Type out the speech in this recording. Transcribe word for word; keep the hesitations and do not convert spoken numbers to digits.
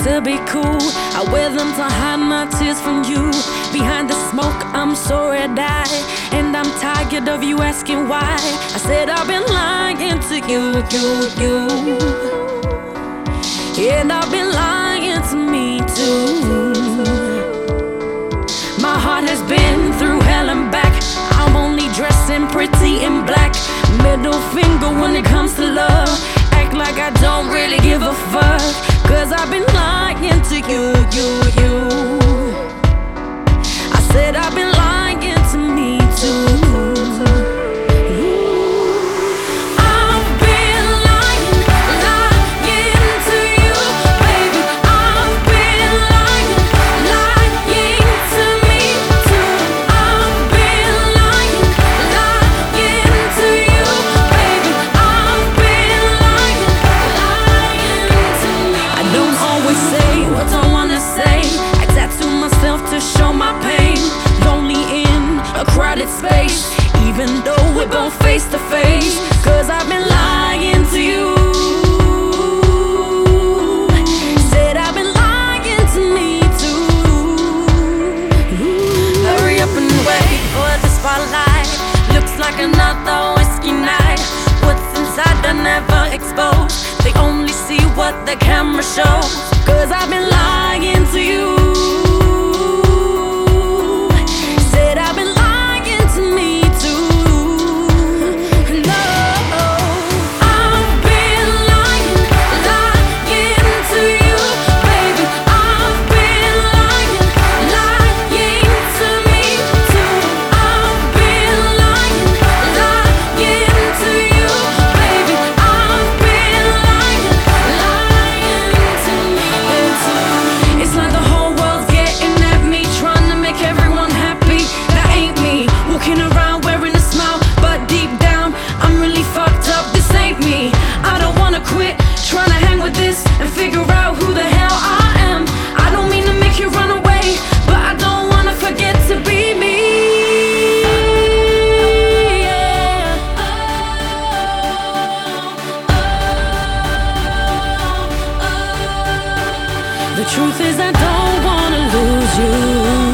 to be cool. I wear them to hide my tears from you. Behind the smoke, I'm so red-eyed, and I'm tired of you asking why. I said I've been lying to you, you, you, and I've been lying to me too. My heart has been through hell and back. I'm only dressing pretty in black. Middle finger when it comes to love. Act like I don't really give a fuck, cause I've been lying to you, you, you. I said I've been lying to me too. To show my pain, lonely in a crowded space, even though we're both face to face, cause I've been lying to you. Said I've been lying to me too. Hurry up and wait for the spotlight. Looks like another whiskey night. What's inside I never expose. They only see what the camera shows, cause I've been lying to you. The truth is I don't wanna lose you.